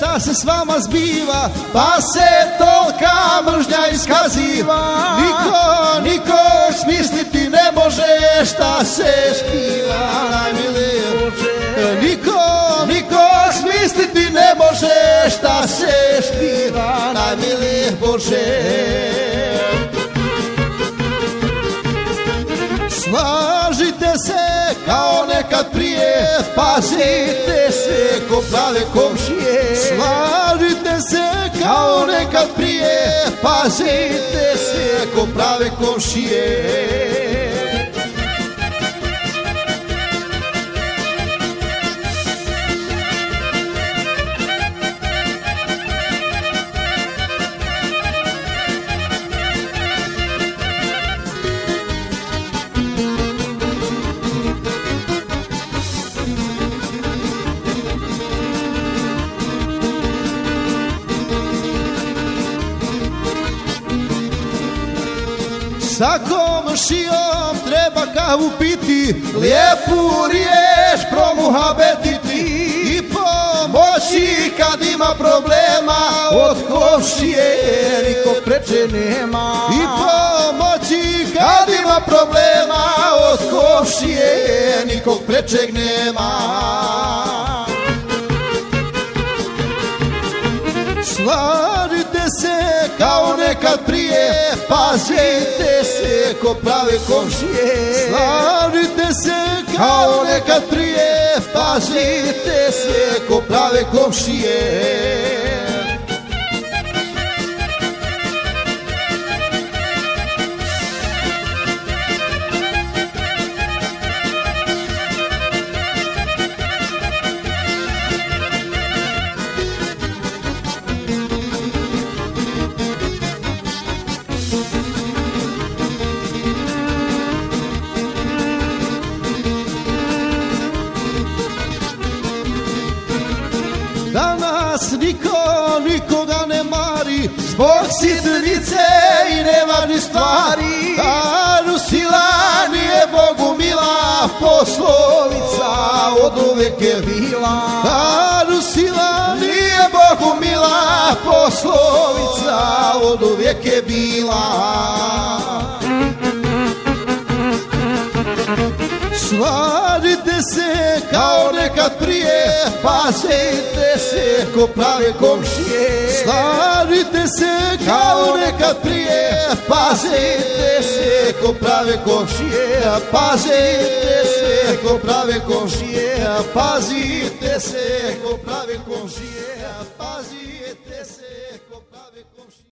šta se s vama zbiva, pa se tolika mržnja iskaziva. Niko smisliti ne može šta se skriva, najmilije Bože. Niko smisliti ne može šta se skriva, najmilije Bože. Slažite se kao nekad prije, pazite se ko prave komšije. Slažite se kao nekad prije, pazite se ko prave komšije. Sa komšijom treba kavu piti, lijepu riječ promuhabetiti i pomoći kad ima problema, od komšije niko preče nema. I pomoći kad ima problema, od komšije nikog prečeg nema. Slažite se kao nekad prije, pazite se ko prave komšije. Slažite se kao nekad prije, pazite se ko prave komšije. Danas nikoga ne mari, zbog sitnice i nevažnih stvari. Kažu sila nije Bogu mila, poslovica od uvek je bila. Kažu sila nije Bogu mila, poslovica od uvek je bila. Slažite se kao nekad prije, pazite se ko prave komšije. Slažite se kao nekad prije, pazite se ko prave komšije. Pazite se ko prave komšije, pazite se ko prave komšije.